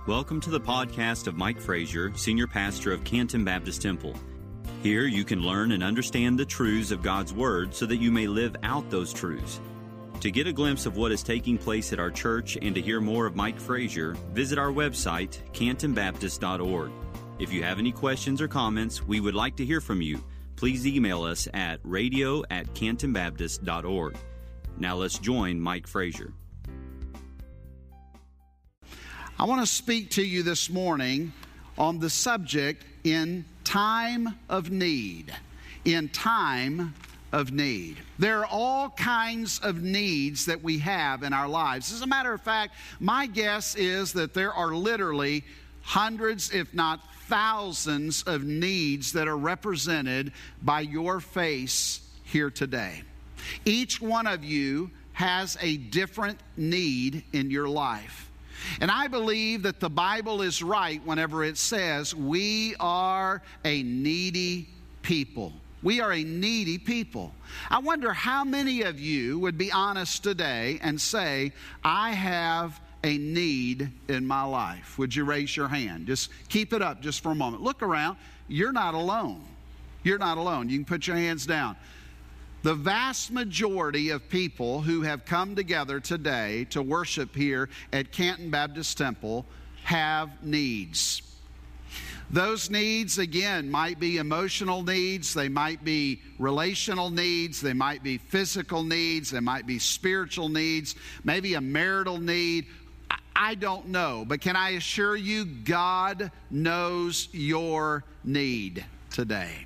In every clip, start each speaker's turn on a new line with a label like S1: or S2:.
S1: Welcome to the podcast of Mike Frazier, Senior Pastor of Canton Baptist Temple. Here you can learn and understand the truths of God's Word so that you may live out those truths. To get a glimpse of what is taking place at our church and to hear more of Mike Frazier, visit our website, cantonbaptist.org. If you have any questions or comments, we would like to hear from you. Please email us at radio@cantonbaptist.org. Now let's join Mike Frazier.
S2: I want to speak to you this morning on the subject in time of need. In time of need. There are all kinds of needs that we have in our lives. As a matter of fact, my guess is that there are literally hundreds, if not thousands, of needs that are represented by your face here today. Each one of you has a different need in your life. And I believe that the Bible is right whenever it says we are a needy people. We are a needy people. I wonder how many of you would be honest today and say, I have a need in my life. Would you raise your hand? Just keep it up just for a moment. Look around. You're not alone. You're not alone. You can put your hands down. The vast majority of people who have come together today to worship here at Canton Baptist Temple have needs. Those needs, again, might be emotional needs, they might be relational needs, they might be physical needs, they might be spiritual needs, maybe a marital need. I don't know, but can I assure you, God knows your need today.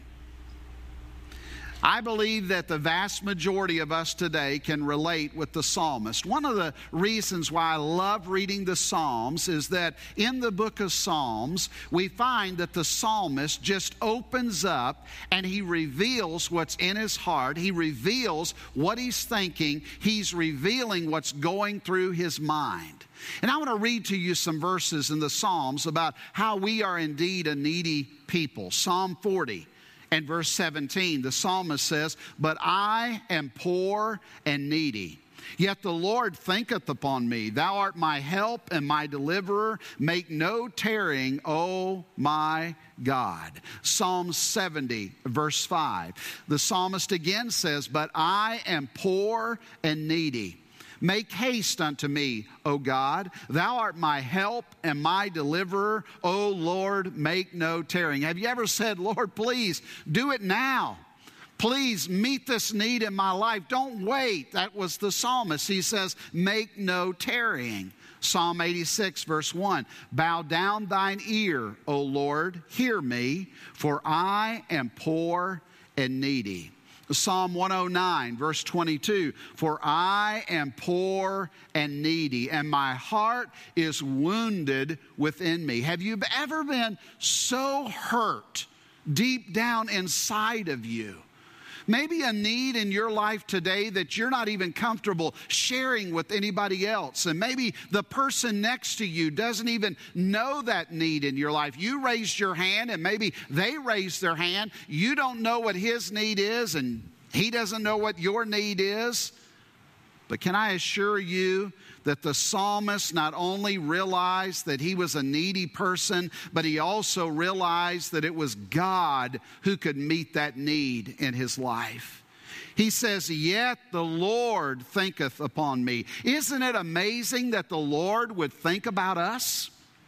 S2: I believe that the vast majority of us today can relate with the psalmist. One of the reasons why I love reading the Psalms is that in the book of Psalms, we find that the psalmist just opens up and he reveals what's in his heart. He reveals what he's thinking. He's revealing what's going through his mind. And I want to read to you some verses in the Psalms about how we are indeed a needy people. Psalm 40. And verse 17, the psalmist says, "But I am poor and needy, yet the Lord thinketh upon me. Thou art my help and my deliverer. Make no tarrying, O my God." Psalm 70, verse 5. The psalmist again says, "But I am poor and needy. Make haste unto me, O God. Thou art my help and my deliverer. O Lord, make no tarrying." Have you ever said, "Lord, please do it now. Please meet this need in my life. Don't wait." That was the psalmist. He says, "Make no tarrying." Psalm 86, verse 1. "Bow down thine ear, O Lord, hear me, for I am poor and needy." Psalm 109, verse 22, "For I am poor and needy, and my heart is wounded within me." Have you ever been so hurt deep down inside of you? Maybe a need in your life today that you're not even comfortable sharing with anybody else. And maybe the person next to you doesn't even know that need in your life. You raised your hand and maybe they raised their hand. You don't know what his need is and he doesn't know what your need is. But can I assure you that the psalmist not only realized that he was a needy person, but he also realized that it was God who could meet that need in his life. He says, "Yet the Lord thinketh upon me." Isn't it amazing that the Lord would think about us?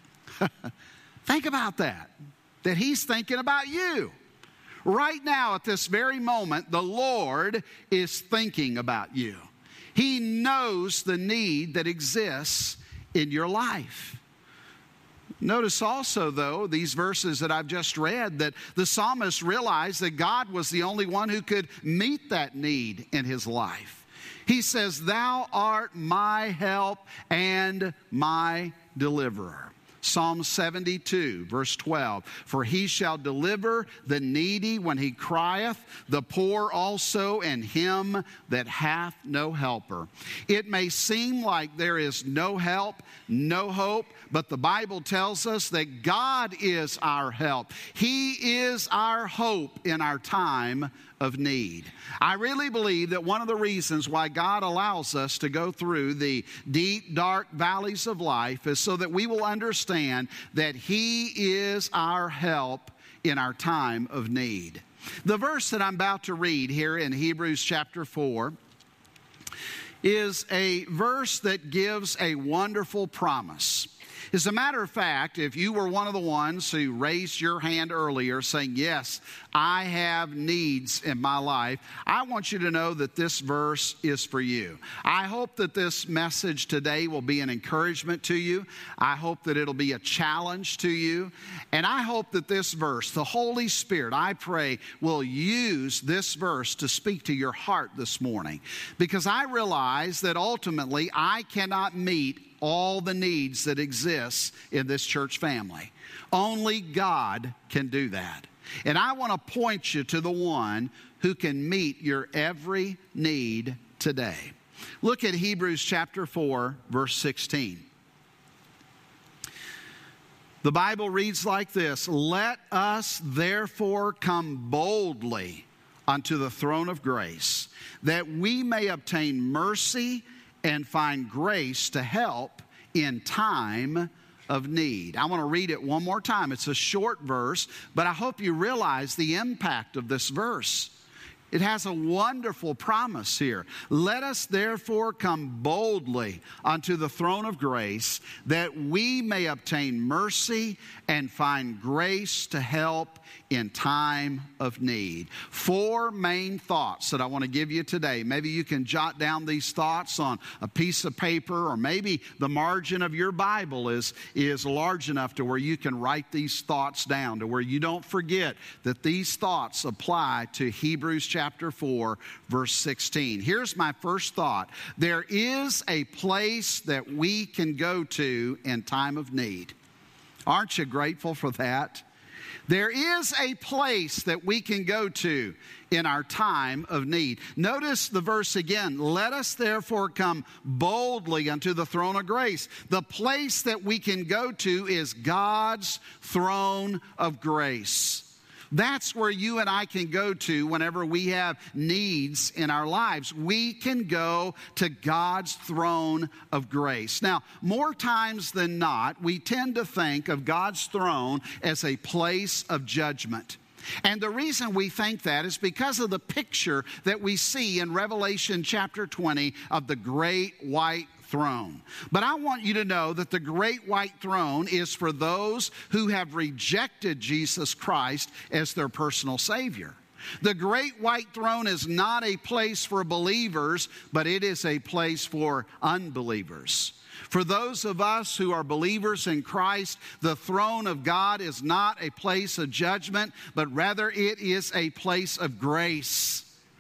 S2: Think about that he's thinking about you. Right now, at this very moment, the Lord is thinking about you. He knows the need that exists in your life. Notice also, though, these verses that I've just read, that the psalmist realized that God was the only one who could meet that need in his life. He says, "Thou art my help and my deliverer." Psalm 72, verse 12, "For he shall deliver the needy when he crieth, the poor also, and him that hath no helper." It may seem like there is no help, no hope, but the Bible tells us that God is our help. He is our hope in our time of need. I really believe that one of the reasons why God allows us to go through the deep, dark valleys of life is so that we will understand understand that He is our help in our time of need. The verse that I'm about to read here in Hebrews chapter 4 is a verse that gives a wonderful promise. As a matter of fact, if you were one of the ones who raised your hand earlier saying, yes, I have needs in my life, I want you to know that this verse is for you. I hope that this message today will be an encouragement to you. I hope that it'll be a challenge to you. And I hope that this verse, the Holy Spirit, I pray, will use this verse to speak to your heart this morning. Because I realize that ultimately I cannot meet all the needs that exist in this church family. Only God can do that. And I want to point you to the one who can meet your every need today. Look at Hebrews chapter 4, verse 16. The Bible reads like this: "Let us therefore come boldly unto the throne of grace, that we may obtain mercy and find grace to help in time of need." I want to read it one more time. It's a short verse, but I hope you realize the impact of this verse. It has a wonderful promise here. "Let us therefore come boldly unto the throne of grace, that we may obtain mercy and find grace to help in time of need." Four main thoughts that I want to give you today. Maybe you can jot down these thoughts on a piece of paper, or maybe the margin of your Bible is large enough to where you can write these thoughts down, to where you don't forget that these thoughts apply to Hebrews chapter 4, verse 16. Here's my first thought. There is a place that we can go to in time of need. Aren't you grateful for that? There is a place that we can go to in our time of need. Notice the verse again. "Let us therefore come boldly unto the throne of grace." The place that we can go to is God's throne of grace. That's where you and I can go to whenever we have needs in our lives. We can go to God's throne of grace. Now, more times than not, we tend to think of God's throne as a place of judgment. And the reason we think that is because of the picture that we see in Revelation chapter 20 of the great white throne. But I want you to know that the great white throne is for those who have rejected Jesus Christ as their personal Savior. The great white throne is not a place for believers, but it is a place for unbelievers. For those of us who are believers in Christ, the throne of God is not a place of judgment, but rather it is a place of grace.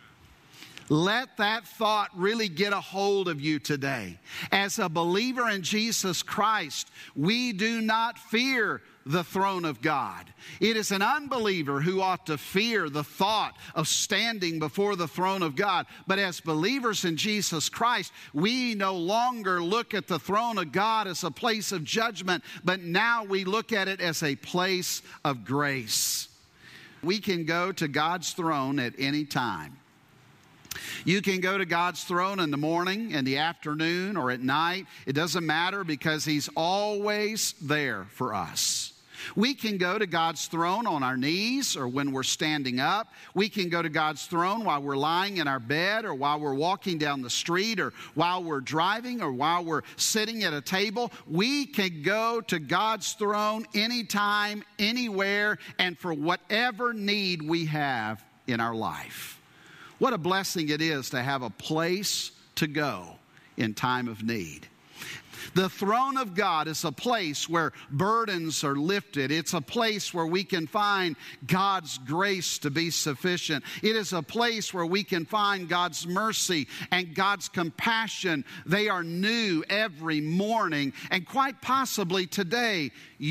S2: Let that thought really get a hold of you today. As a believer in Jesus Christ, we do not fear the throne of God. It is an unbeliever who ought to fear the thought of standing before the throne of God. But as believers in Jesus Christ, we no longer look at the throne of God as a place of judgment, but now we look at it as a place of grace. We can go to God's throne at any time. You can go to God's throne in the morning, in the afternoon, or at night. It doesn't matter, because He's always there for us. We can go to God's throne on our knees or when we're standing up. We can go to God's throne while we're lying in our bed, or while we're walking down the street, or while we're driving, or while we're sitting at a table. We can go to God's throne anytime, anywhere, and for whatever need we have in our life. What a blessing it is to have a place to go in time of need. The throne of God is a place where burdens are lifted. It's a place where we can find God's grace to be sufficient. It is a place where we can find God's mercy and God's compassion. They are new every morning. And quite possibly today,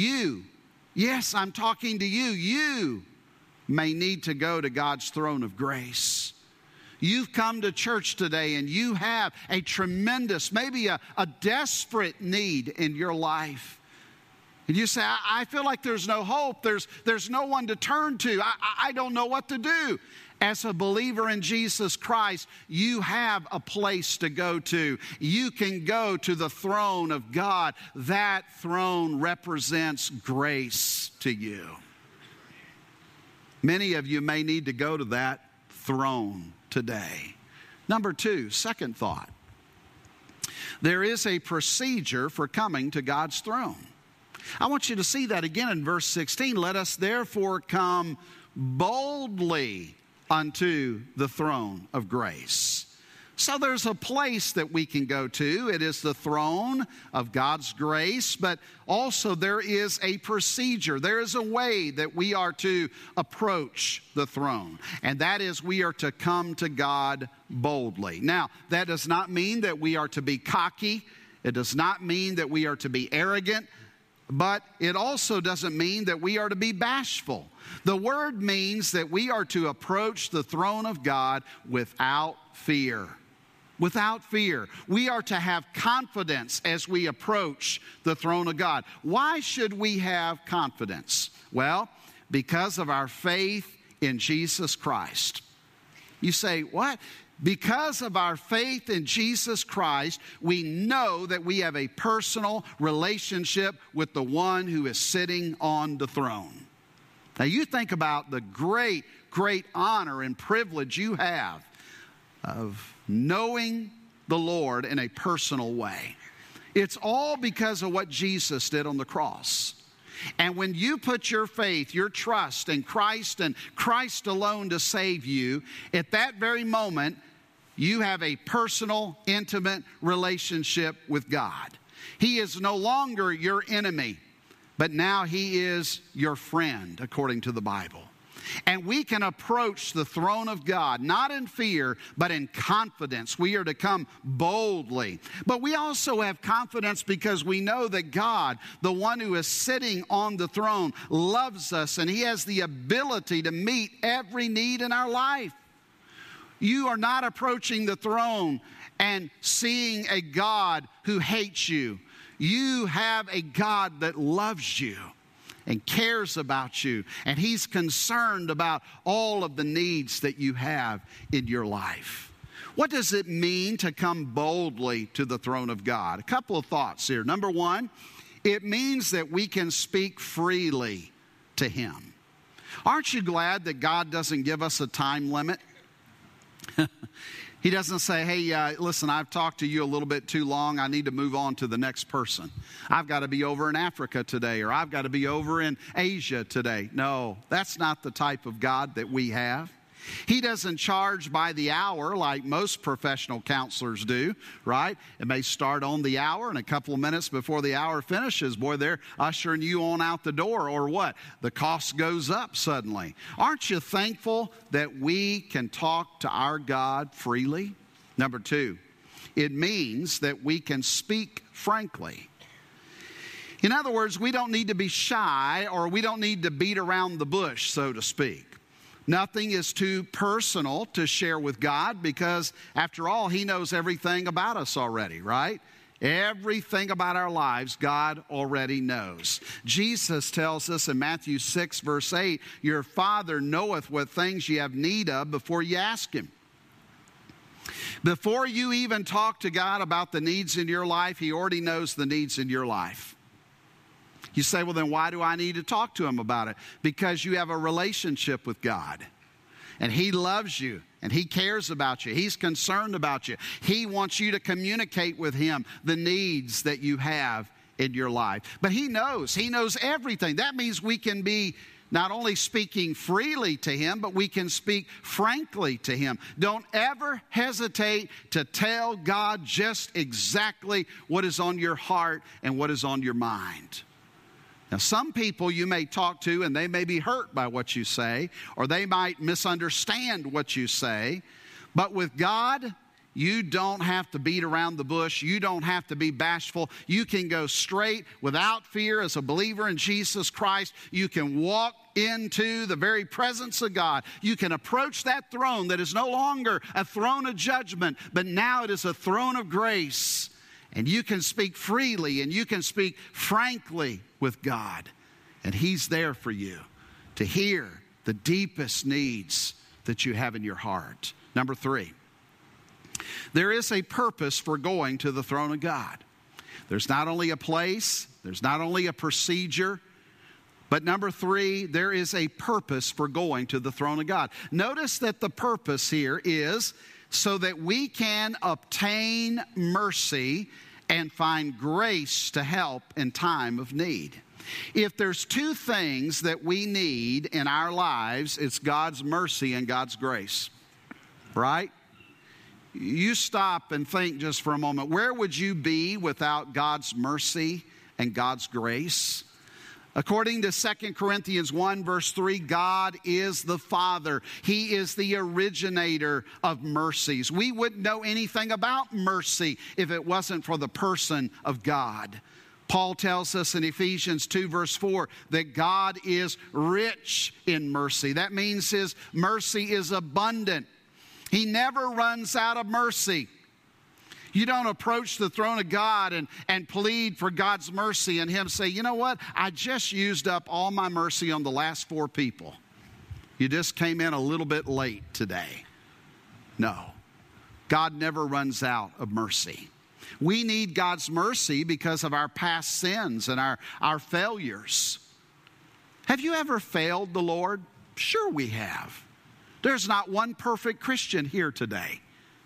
S2: yes, I'm talking to you may need to go to God's throne of grace. You've come to church today and you have a tremendous, maybe a desperate need in your life. And you say, I feel like there's no hope. There's no one to turn to. I don't know what to do. As a believer in Jesus Christ, you have a place to go to. You can go to the throne of God. That throne represents grace to you. Many of you may need to go to that throne today. Number two, second thought. There is a procedure for coming to God's throne. I want you to see that again in verse 16. Let us therefore come boldly unto the throne of grace. So there's a place that we can go to. It is the throne of God's grace, but also there is a procedure. There is a way that we are to approach the throne, and that is we are to come to God boldly. Now, that does not mean that we are to be cocky. It does not mean that we are to be arrogant, but it also doesn't mean that we are to be bashful. The word means that we are to approach the throne of God without fear. Without fear. We are to have confidence as we approach the throne of God. Why should we have confidence? Well, because of our faith in Jesus Christ. You say, what? Because of our faith in Jesus Christ, we know that we have a personal relationship with the one who is sitting on the throne. Now you think about the great, great honor and privilege you have of knowing the Lord in a personal way. It's all because of what Jesus did on the cross. And when you put your faith, your trust in Christ and Christ alone to save you, at that very moment, you have a personal, intimate relationship with God. He is no longer your enemy, but now He is your friend, according to the Bible. And we can approach the throne of God, not in fear, but in confidence. We are to come boldly. But we also have confidence because we know that God, the one who is sitting on the throne, loves us, and He has the ability to meet every need in our life. You are not approaching the throne and seeing a God who hates you. You have a God that loves you and cares about you, and He's concerned about all of the needs that you have in your life. What does it mean to come boldly to the throne of God? A couple of thoughts here. Number one, it means that we can speak freely to Him. Aren't you glad that God doesn't give us a time limit? He doesn't say, hey, listen, I've talked to you a little bit too long. I need to move on to the next person. I've got to be over in Africa today, or I've got to be over in Asia today. No, that's not the type of God that we have. He doesn't charge by the hour like most professional counselors do, right? It may start on the hour, and a couple of minutes before the hour finishes, boy, they're ushering you on out the door, or what? The cost goes up suddenly. Aren't you thankful that we can talk to our God freely? Number two, it means that we can speak frankly. In other words, we don't need to be shy, or we don't need to beat around the bush, so to speak. Nothing is too personal to share with God because, after all, He knows everything about us already, right? Everything about our lives, God already knows. Jesus tells us in Matthew 6, verse 8, your Father knoweth what things ye have need of before you ask Him. Before you even talk to God about the needs in your life, He already knows the needs in your life. You say, well, then why do I need to talk to Him about it? Because you have a relationship with God. And He loves you. And He cares about you. He's concerned about you. He wants you to communicate with Him the needs that you have in your life. But He knows. He knows everything. That means we can be not only speaking freely to Him, but we can speak frankly to Him. Don't ever hesitate to tell God just exactly what is on your heart and what is on your mind. Now, some people you may talk to and they may be hurt by what you say, or they might misunderstand what you say. But with God, you don't have to beat around the bush. You don't have to be bashful. You can go straight without fear as a believer in Jesus Christ. You can walk into the very presence of God. You can approach that throne that is no longer a throne of judgment, but now it is a throne of grace. And you can speak freely and you can speak frankly with God. And He's there for you to hear the deepest needs that you have in your heart. Number 3, there is a purpose for going to the throne of God. There's not only a place, there's not only a procedure, but number 3, there is a purpose for going to the throne of God. Notice that the purpose here is so that we can obtain mercy and find grace to help in time of need. If there's 2 things that we need in our lives, it's God's mercy and God's grace. Right? You stop and think just for a moment. Where would you be without God's mercy and God's grace? According to 2 Corinthians 1 verse 3, God is the Father. He is the originator of mercies. We wouldn't know anything about mercy if it wasn't for the person of God. Paul tells us in Ephesians 2 verse 4 that God is rich in mercy. That means His mercy is abundant. He never runs out of mercy. You don't approach the throne of God and plead for God's mercy and Him say, you know what? I just used up all my mercy on the last 4 people. You just came in a little bit late today. No. God never runs out of mercy. We need God's mercy because of our past sins and our failures. Have you ever failed the Lord? Sure we have. There's not one perfect Christian here today.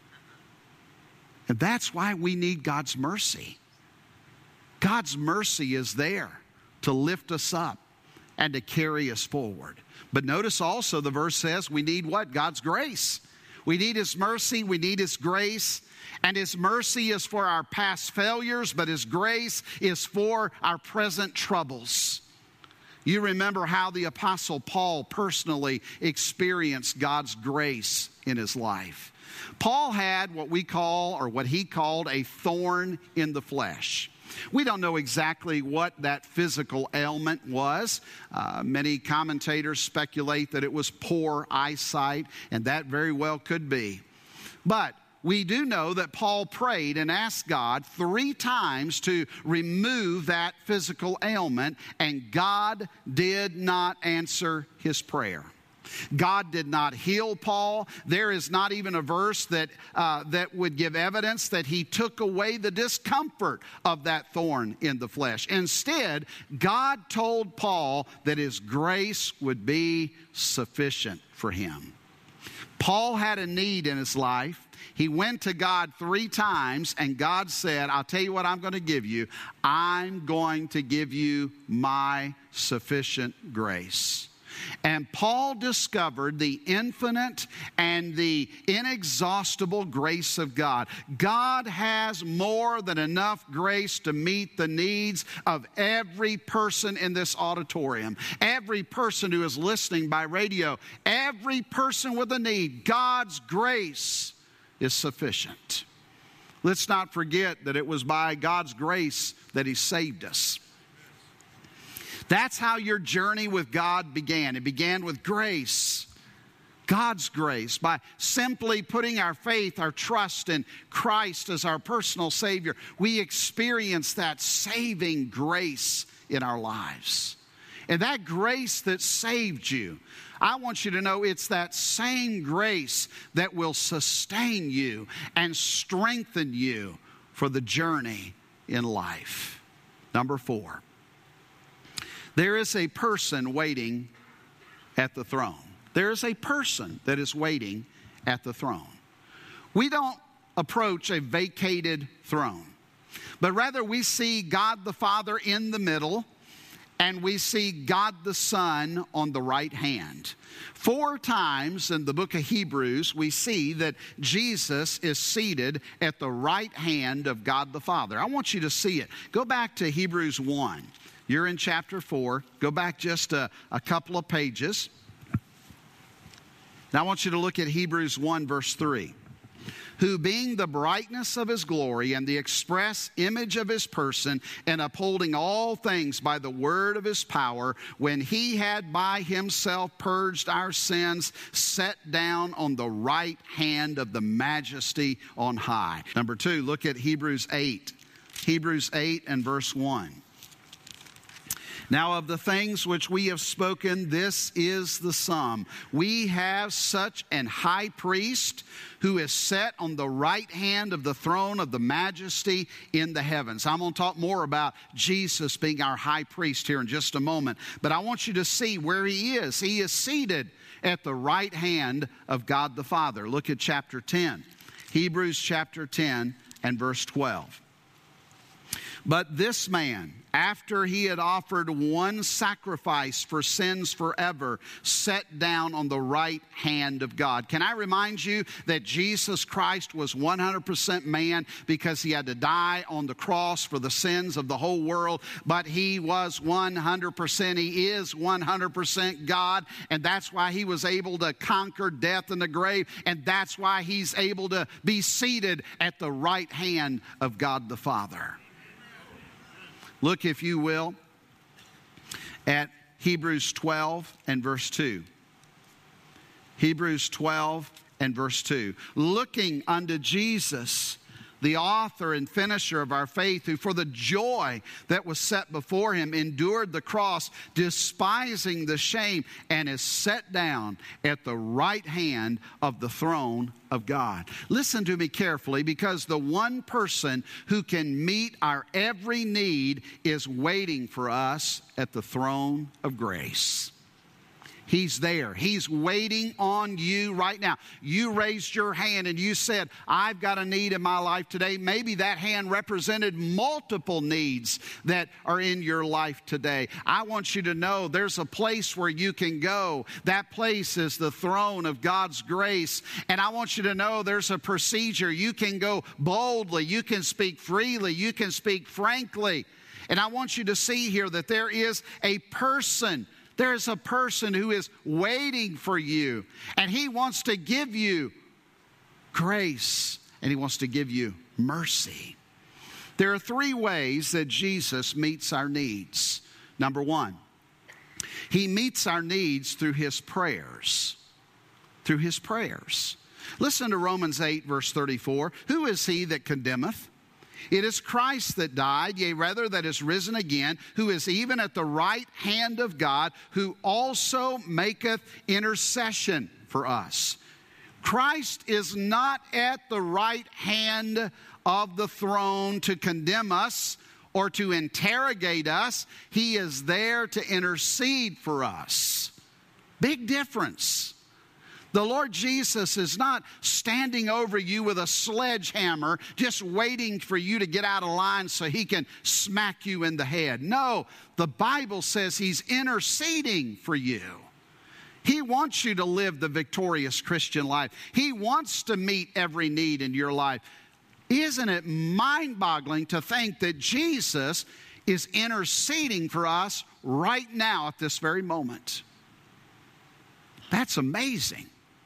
S2: And that's why we need God's mercy. God's mercy is there to lift us up and to carry us forward. But notice also the verse says we need what? God's grace. We need His mercy, we need His grace. And His mercy is for our past failures, but His grace is for our present troubles. You remember how the Apostle Paul personally experienced God's grace in his life. Paul had what he called a thorn in the flesh. We don't know exactly what that physical ailment was. Many commentators speculate that it was poor eyesight, and that very well could be. But we do know that Paul prayed and asked God 3 times to remove that physical ailment, and God did not answer his prayer. God did not heal Paul. There is not even a verse that would give evidence that He took away the discomfort of that thorn in the flesh. Instead, God told Paul that His grace would be sufficient for him. Paul had a need in his life. He went to God 3 times, and God said, I'll tell you what I'm going to give you. I'm going to give you my sufficient grace. And Paul discovered the infinite and the inexhaustible grace of God. God has more than enough grace to meet the needs of every person in this auditorium. Every person who is listening by radio. Every person with a need. God's grace is sufficient. Let's not forget that it was by God's grace that He saved us. That's how your journey with God began. It began with grace. God's grace. By simply putting our faith, our trust in Christ as our personal Savior, we experience that saving grace in our lives. And that grace that saved you, I want you to know it's that same grace that will sustain you and strengthen you for the journey in life. Number 4. There is a person waiting at the throne. There is a person that is waiting at the throne. We don't approach a vacated throne, but rather we see God the Father in the middle, and we see God the Son on the right hand. 4 times in the book of Hebrews, we see that Jesus is seated at the right hand of God the Father. I want you to see it. Go back to Hebrews 1. You're in chapter 4. Go back just a couple of pages. Now I want you to look at Hebrews 1 verse 3. Who being the brightness of His glory and the express image of His person, and upholding all things by the word of His power, when He had by Himself purged our sins, sat down on the right hand of the majesty on high. Number 2, look at Hebrews 8. Hebrews 8 and verse 1. Now of the things which we have spoken, this is the sum. We have such an high priest who is set on the right hand of the throne of the majesty in the heavens. I'm going to talk more about Jesus being our high priest here in just a moment. But I want you to see where he is. He is seated at the right hand of God the Father. Look at chapter 10. Hebrews chapter 10 and verse 12. But this man, after he had offered one sacrifice for sins forever, sat down on the right hand of God. Can I remind you that Jesus Christ was 100% man because he had to die on the cross for the sins of the whole world, but he was 100%, he is 100% God, and that's why he was able to conquer death and the grave, and that's why he's able to be seated at the right hand of God the Father. Look, if you will, at Hebrews 12 and verse 2. Hebrews 12 and verse 2. Looking unto Jesus, the author and finisher of our faith, who for the joy that was set before him endured the cross, despising the shame, and is set down at the right hand of the throne of God. Listen to me carefully, because the one person who can meet our every need is waiting for us at the throne of grace. He's there. He's waiting on you right now. You raised your hand and you said, I've got a need in my life today. Maybe that hand represented multiple needs that are in your life today. I want you to know there's a place where you can go. That place is the throne of God's grace. And I want you to know there's a procedure. You can go boldly. You can speak freely. You can speak frankly. And I want you to see here that there is a person. There's a person who is waiting for you, and he wants to give you grace, and he wants to give you mercy. There are three ways that Jesus meets our needs. Number one, he meets our needs through his prayers. Through his prayers. Listen to Romans 8, verse 34. Who is he that condemneth? It is Christ that died, yea, rather that is risen again, who is even at the right hand of God, who also maketh intercession for us. Christ is not at the right hand of the throne to condemn us or to interrogate us. He is there to intercede for us. Big difference. The Lord Jesus is not standing over you with a sledgehammer just waiting for you to get out of line so he can smack you in the head. No, the Bible says he's interceding for you. He wants you to live the victorious Christian life. He wants to meet every need in your life. Isn't it mind-boggling to think that Jesus is interceding for us right now at this very moment? That's amazing.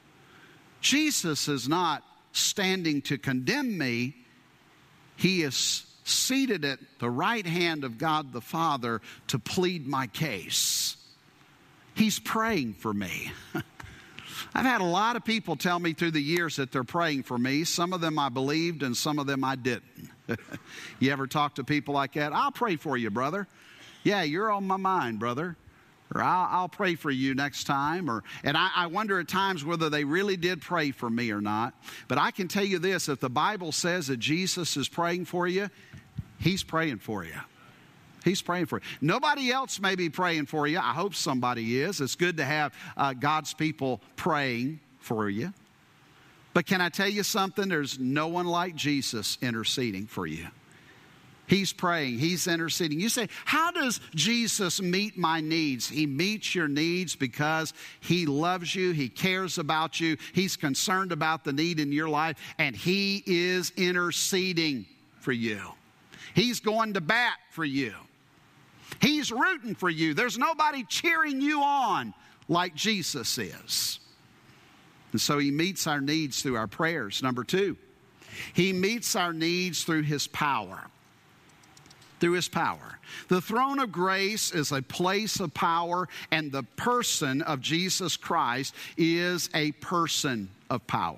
S2: Jesus is not standing to condemn me. He is seated at the right hand of God the Father to plead my case. He's praying for me. I've had a lot of people tell me through the years that they're praying for me. Some of them I believed and some of them I didn't. You ever talk to people like that? I'll pray for you, brother. Yeah, you're on my mind, brother. Or I'll pray for you next time. And I wonder at times whether they really did pray for me or not. But I can tell you this, if the Bible says that Jesus is praying for you, he's praying for you. He's praying for you. Nobody else may be praying for you. I hope somebody is. It's good to have God's people praying for you. But can I tell you something? There's no one like Jesus interceding for you. He's praying. He's interceding. You say, how does Jesus meet my needs? He meets your needs because he loves you. He cares about you. He's concerned about the need in your life. And he is interceding for you. He's going to bat for you. He's rooting for you. There's nobody cheering you on like Jesus is. And so he meets our needs through our prayers. Number two, he meets our needs through his power. Through his power. The throne of grace is a place of power, and the person of Jesus Christ is a person of power.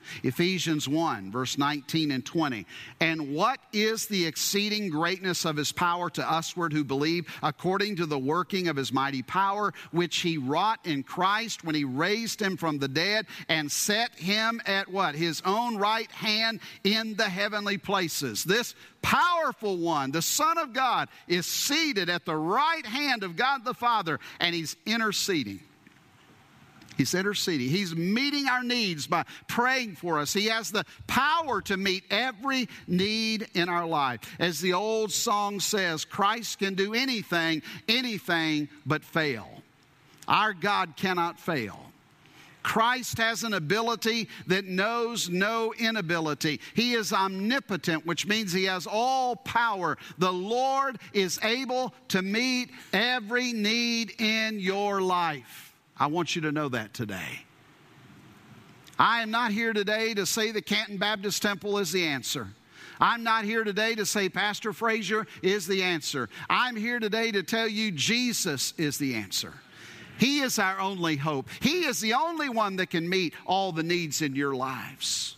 S2: Ephesians 1, verse 19 and 20. And what is the exceeding greatness of his power to usward who believe, according to the working of his mighty power, which he wrought in Christ when he raised him from the dead and set him at what? His own right hand in the heavenly places. This powerful one, the Son of God, is seated at the right hand of God the Father, and he's interceding. He's interceding. He's meeting our needs by praying for us. He has the power to meet every need in our life. As the old song says, Christ can do anything, anything but fail. Our God cannot fail. Christ has an ability that knows no inability. He is omnipotent, which means he has all power. The Lord is able to meet every need in your life. I want you to know that today. I am not here today to say the Canton Baptist Temple is the answer. I'm not here today to say Pastor Frazier is the answer. I'm here today to tell you Jesus is the answer. He is our only hope. He is the only one that can meet all the needs in your lives.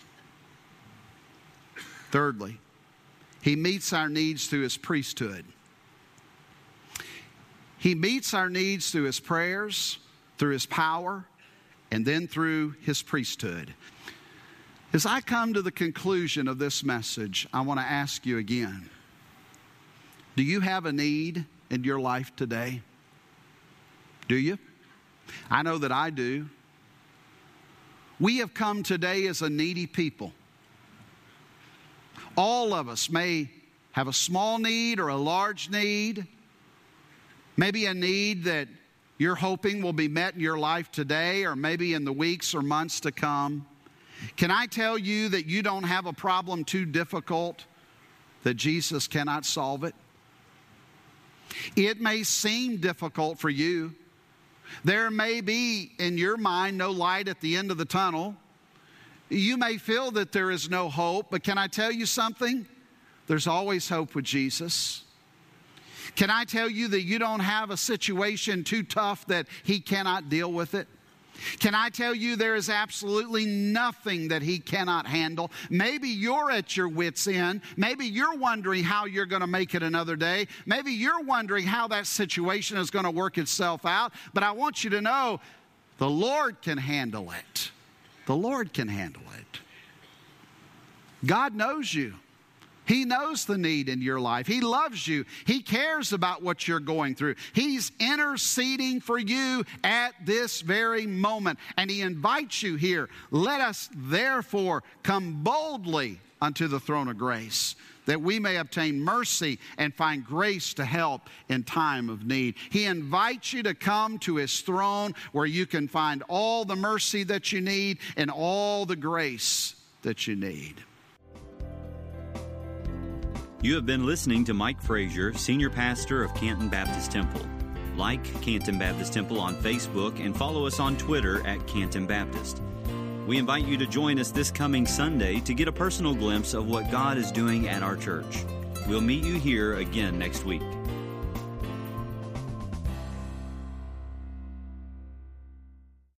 S2: Thirdly, he meets our needs through his priesthood. He meets our needs through his prayers, through his power, and then through his priesthood. As I come to the conclusion of this message, I want to ask you again, do you have a need in your life today? Do you? I know that I do. We have come today as a needy people. All of us may have a small need or a large need. Maybe a need that you're hoping will be met in your life today or maybe in the weeks or months to come. Can I tell you that you don't have a problem too difficult that Jesus cannot solve it? It may seem difficult for you. There may be in your mind no light at the end of the tunnel. You may feel that there is no hope, but can I tell you something? There's always hope with Jesus. Can I tell you that you don't have a situation too tough that he cannot deal with it? Can I tell you there is absolutely nothing that he cannot handle? Maybe you're at your wit's end. Maybe you're wondering how you're going to make it another day. Maybe you're wondering how that situation is going to work itself out. But I want you to know the Lord can handle it. The Lord can handle it. God knows you. He knows the need in your life. He loves you. He cares about what you're going through. He's interceding for you at this very moment. And he invites you here. Let us therefore come boldly unto the throne of grace, that we may obtain mercy and find grace to help in time of need. He invites you to come to his throne where you can find all the mercy that you need and all the grace that you need.
S1: You have been listening to Mike Frazier, Senior Pastor of Canton Baptist Temple. Like Canton Baptist Temple on Facebook and follow us on Twitter at Canton Baptist. We invite you to join us this coming Sunday to get a personal glimpse of what God is doing at our church. We'll meet you here again next week.